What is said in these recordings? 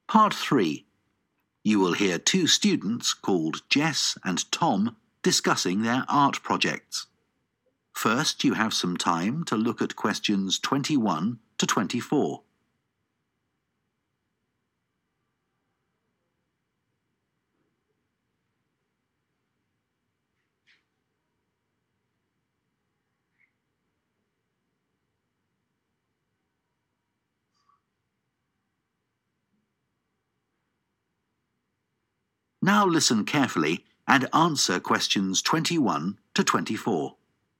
Part 3. You will hear two students called Jess and Tom discussing their art projects. First, you have some time to look at questions 21 to 24. Now listen carefully and answer questions 21 to 24.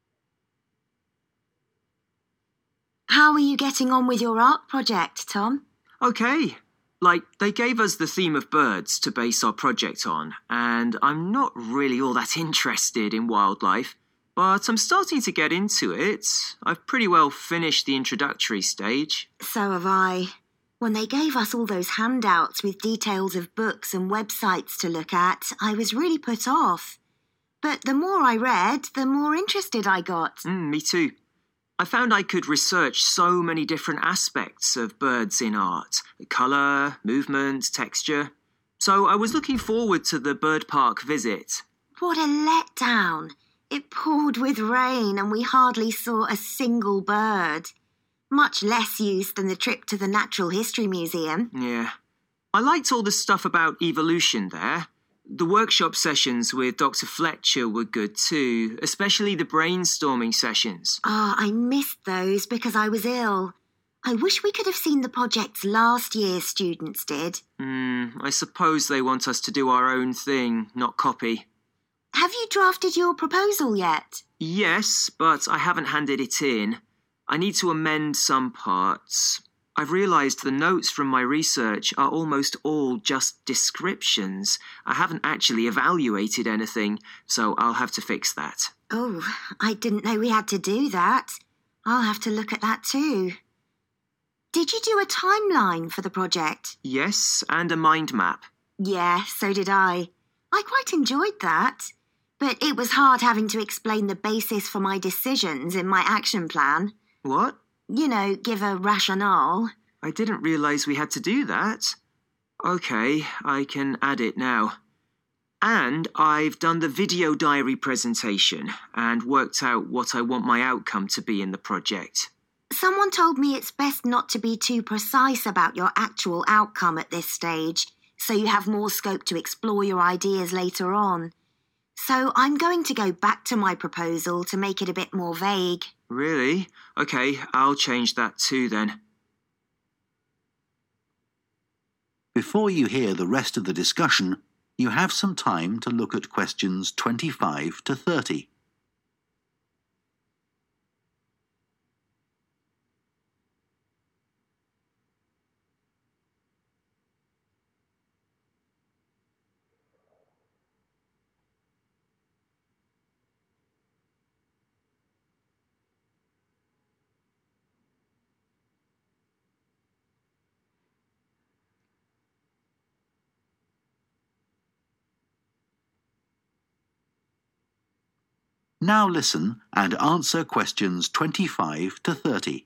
How are you getting on with your art project, Tom? Okay. They gave us the theme of birds to base our project on, and I'm not really all that interested in wildlife, but I'm starting to get into it. I've pretty well finished the introductory stage. So have I. When they gave us all those handouts with details of books and websites to look at, I was really put off. But the more I read, the more interested I got. Me too. I found I could research so many different aspects of birds in art. Colour, movement, texture. So I was looking forward to the bird park visit. What a letdown. It poured with rain and we hardly saw a single bird. Much less use than the trip to the Natural History Museum. Yeah. I liked all the stuff about evolution there. The workshop sessions with Dr. Fletcher were good too, especially the brainstorming sessions. I missed those because I was ill. I wish we could have seen the projects last year's students did. I suppose they want us to do our own thing, not copy. Have you drafted your proposal yet? Yes, but I haven't handed it in. I need to amend some parts. I've realised the notes from my research are almost all just descriptions. I haven't actually evaluated anything, so I'll have to fix that. Oh, I didn't know we had to do that. I'll have to look at that too. Did you do a timeline for the project? Yes, and a mind map. Yeah, so did I. I quite enjoyed that. But it was hard having to explain the basis for my decisions in my action plan. What? You know, give a rationale. I didn't realise we had to do that. Okay, I can add it now. And I've done the video diary presentation and worked out what I want my outcome to be in the project. Someone told me it's best not to be too precise about your actual outcome at this stage, so you have more scope to explore your ideas later on. So I'm going to go back to my proposal to make it a bit more vague. Really? Okay, I'll change that too then. Before you hear the rest of the discussion, you have some time to look at questions 25 to 30. Now listen and answer questions 25 to 30.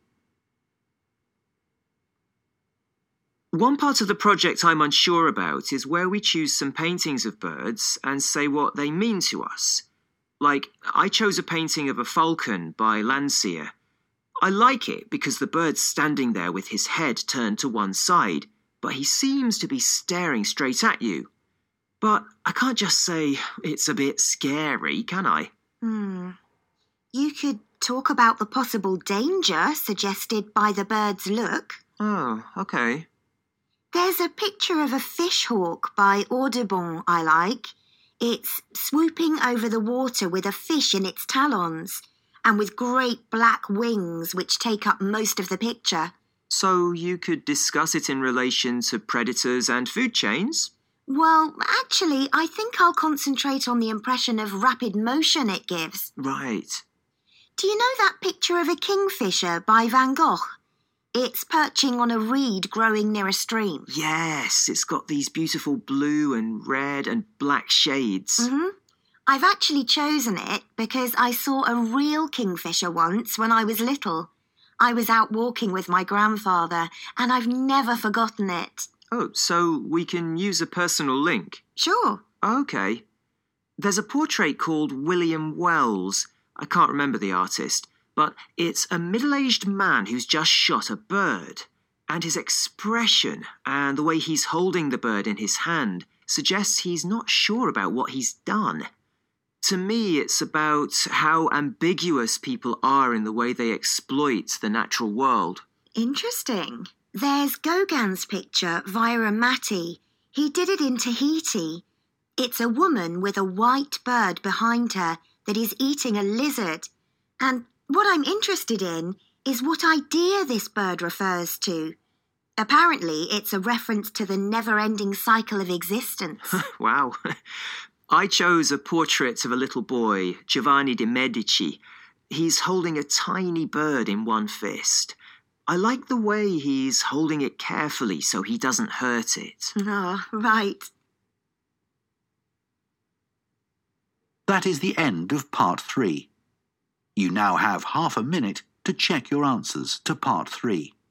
One part of the project I'm unsure about is where we choose some paintings of birds and say what they mean to us. I chose a painting of a falcon by Landseer. I like it because the bird's standing there with his head turned to one side, but he seems to be staring straight at you. But I can't just say it's a bit scary, can I? You could talk about the possible danger suggested by the bird's look. Oh, okay. There's a picture of a fish hawk by Audubon I like. It's swooping over the water with a fish in its talons and with great black wings which take up most of the picture. So you could discuss it in relation to predators and food chains? Well, actually, I think I'll concentrate on the impression of rapid motion it gives. Right. Do you know that picture of a kingfisher by Van Gogh? It's perching on a reed growing near a stream. Yes, it's got these beautiful blue and red and black shades. I've actually chosen it because I saw a real kingfisher once when I was little. I was out walking with my grandfather and I've never forgotten it. Oh, so we can use a personal link? Sure. Okay. There's a portrait called William Wells. I can't remember the artist, but it's a middle-aged man who's just shot a bird. And his expression and the way he's holding the bird in his hand suggests he's not sure about what he's done. To me, it's about how ambiguous people are in the way they exploit the natural world. Interesting. There's Gauguin's picture, Vira Mati. He did it in Tahiti. It's a woman with a white bird behind her that is eating a lizard. And what I'm interested in is what idea this bird refers to. Apparently, it's a reference to the never-ending cycle of existence. Wow. I chose a portrait of a little boy, Giovanni de' Medici. He's holding a tiny bird in one fist. I like the way he's holding it carefully so he doesn't hurt it. Oh, right. That is the end of part 3. You now have half a minute to check your answers to part 3.